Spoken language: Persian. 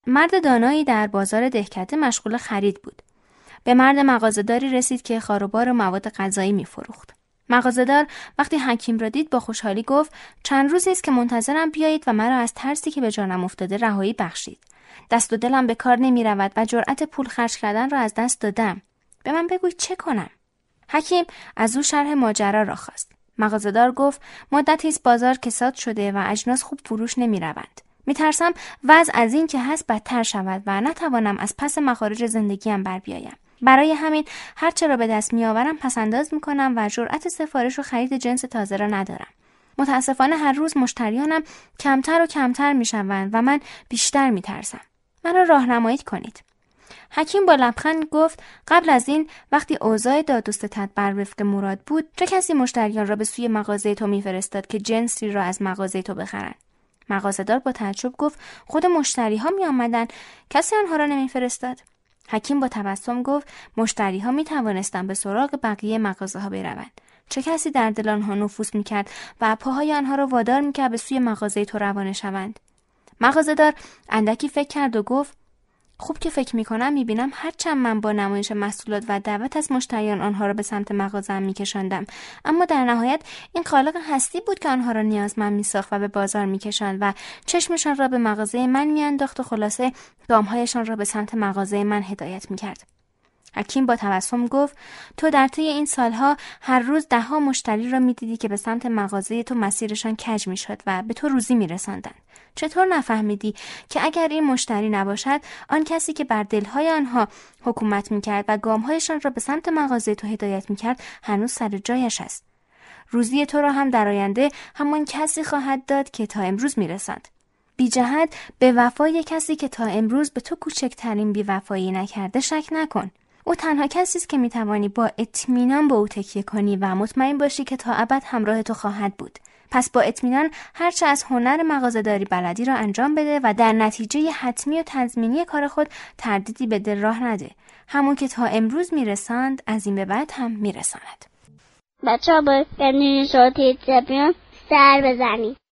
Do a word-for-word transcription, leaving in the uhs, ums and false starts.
مرد دانایی در بازار دهکده مشغول خرید بود. به مرد مغازه‌داری رسید که خاروبار و مواد غذایی می‌فروخت. مغازه‌دار وقتی حکیم را دید با خوشحالی گفت چند روزی است که منتظرم بیایید و مرا از ترسی که به جانم افتاده رهایی بخشید. دست و دلم به کار نمی‌رود و جرأت پول خرج کردن را از دست دادم. به من بگوی چه کنم؟ حکیم از او شرح ماجرا را خواست. مغازه‌دار گفت مدتی است بازار کساد شده و اجناس خوب فروش نمی‌روند. می‌ترسم وضع از این که هست بدتر شود و نتوانم از پس مخارج زندگیم بر بیایم. برای همین هر چه را به دست می‌آورم پس‌انداز می‌کنم و جرأت سفارش و خرید جنس تازه را ندارم. متأسفانه هر روز مشتریانم کمتر و کمتر می‌شوند و من بیشتر می‌ترسم. مرا راهنمایی کنید. حکیم با لبخند گفت قبل از این وقتی اوضاع داد و ستد بر وفق مراد بود چه کسی مشتریان را به سوی مغازه تو می‌فرستاد که جنسی را از مغازه تو بخرند؟ مغازه‌دار با تعجب گفت خود مشتری‌ها می‌آمدند، کسی آنها را نمی‌فرستاد. حکیم با تبسم گفت مشتری‌ها می‌توانستند به سراغ بقیه مغازه‌ها بروند. چه کسی در دل آنها نفوذ می‌کرد و پاهای آنها را وادار می‌کرد به سوی مغازه تو روانه شوند؟ مغازه‌دار اندکی فکر کرد و گفت خوب که فکر می‌کنم می‌بینم هرچند من با نمایش محصولات و دعوت از مشتریان آنها را به سمت مغازه‌ام می‌کشاندم، اما در نهایت این خالق هستی بود که آنها را نیازمند می‌ساخت و به بازار می‌کشاند و چشمشان را به مغازه من می‌انداخت و خلاصه گام‌هایشان را به سمت مغازه من هدایت می‌کرد. حکیم با تبسم گفت تو در طی این سالها هر روز ده ها مشتری را می‌دیدی که به سمت مغازه تو مسیرشان کج می‌شد و به تو روزی می‌رساندند. چطور نفهمیدی که اگر این مشتری نباشد آن کسی که بر دلهای آنها حکومت می‌کرد و گام‌هایشان را به سمت مغازه تو هدایت می‌کرد هنوز سر جایش است؟ روزی تو را هم در آینده همان کسی خواهد داد که تا امروز می‌رساند. بی جهت به وفای کسی که تا امروز به تو کوچکترین بی‌وفایی نکرده شک نکن. او تنها کسی است که می‌توانی با اطمینان به او تکیه کنی و مطمئن باشی که تا ابد همراه تو خواهد بود. پس با اطمینان هرچه از هنر مغازه‌داری بلدی را انجام بده و در نتیجه حتمی و تضمینی کار خود تردیدی به دل راه نده. همون که تا امروز میرساند از این به بعد هم میرساند. بچه‌ها با گنجین صوتی زبیان سر بزنید.